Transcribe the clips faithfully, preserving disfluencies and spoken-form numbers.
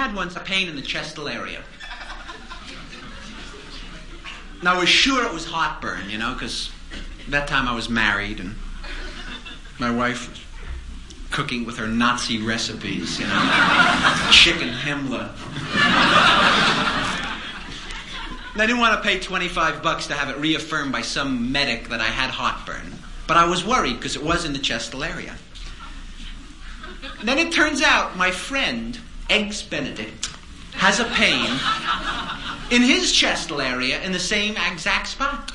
had once a pain in the chestal area. Now, I was sure it was heartburn, you know, because that time I was married and my wife was cooking with her Nazi recipes, you know, chicken Himmler. And I didn't want to pay twenty-five bucks to have it reaffirmed by some medic that I had heartburn. But I was worried because it was in the chestal area. And then it turns out my friend, Eggs Benedict, has a pain in his chestal area in the same exact spot.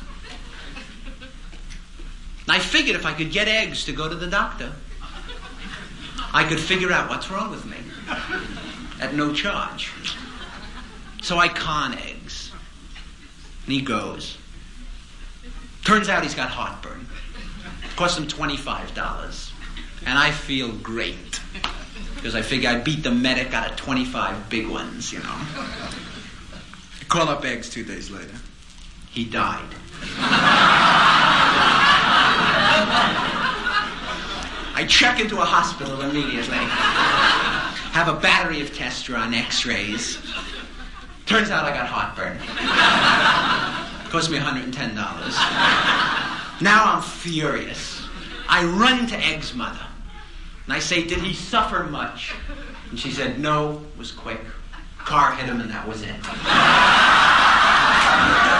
And I figured if I could get Eggs to go to the doctor, I could figure out what's wrong with me at no charge. So I con Eggs. And he goes. Turns out he's got heartburn. It cost him twenty-five dollars. And I feel great. Because I figure I beat the medic out of twenty-five big ones, you know. I call up Eggs two days later. He died. I check into a hospital immediately. Have a battery of tests run, x-rays. Turns out I got heartburn. Cost me one hundred ten dollars. Now I'm furious. I run to Egg's mother. And I say, did he suffer much? And she said, no, it was quick. Car hit him and that was it.